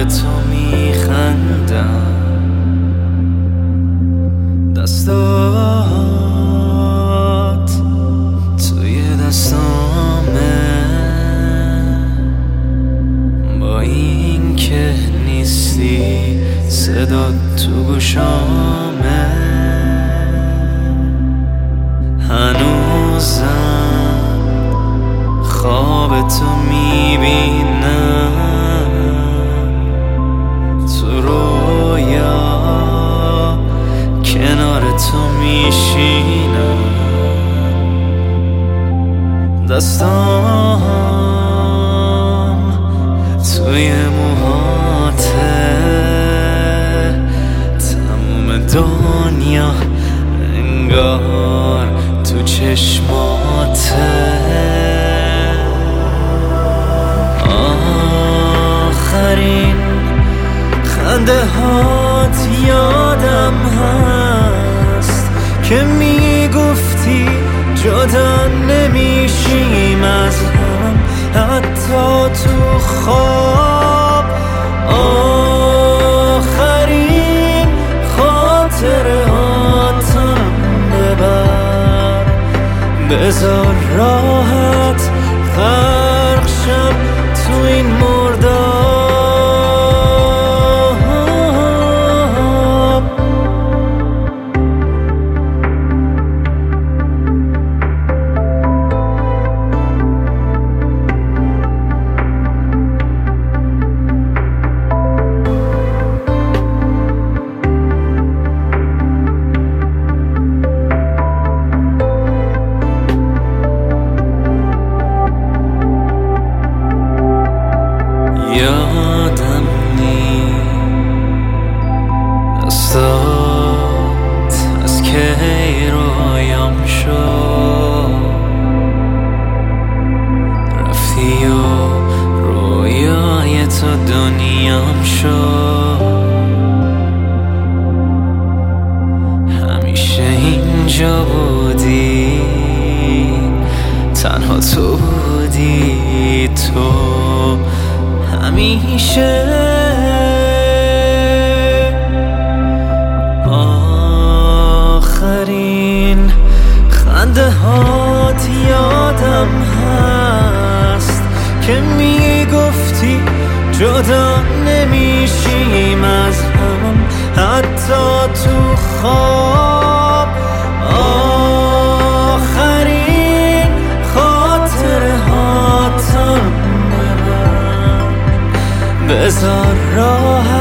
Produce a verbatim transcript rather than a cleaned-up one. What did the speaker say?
تو میخندم، دستات توی دستامه، با این که نیستی صدات تو گوشامه. هنوزم خواب تو میبینم، تو رویا کنار تو میشینم، دستام توی موهاته، تموم دنیا انگار تو چشماته. آخرین خنده هات یادم هست که میگفتی جدا نمیشیم از هم، حتی تو خواب. آخرین خاطراتم ببر، بذار راحت غرق شم تو این مرداب. یادم نیست دستات از کی رویام شد، رفتی و رویای تو دنیام شد. همیشه اینجا بودی، تنها تو بودی، تو همیشه. آخرین خنده هات یادم هست که میگفتی جدا نمیشیم از هم، حتی تو خواب. آخرین خاطره هاتم بذار راحت